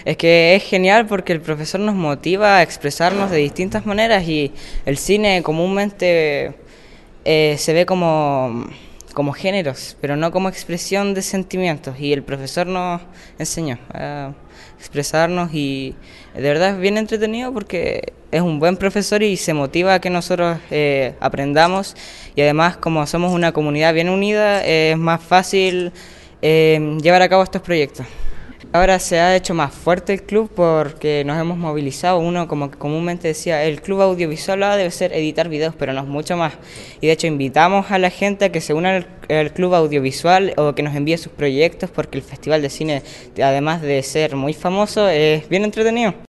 Es que es genial porque el profesor nos motiva a expresarnos de distintas maneras y el cine comúnmente se ve como géneros, pero no como expresión de sentimientos. Y el profesor nos enseñó a expresarnos y de verdad es bien entretenido porque es un buen profesor y se motiva a que nosotros aprendamos y además como somos una comunidad bien unida es más fácil llevar a cabo estos proyectos. Ahora se ha hecho más fuerte el club porque nos hemos movilizado. Uno, como que comúnmente decía, el club audiovisual debe ser editar videos, pero no es mucho más. Y de hecho invitamos a la gente a que se una al club audiovisual o que nos envíe sus proyectos porque el Festival de Cine, además de ser muy famoso, es bien entretenido.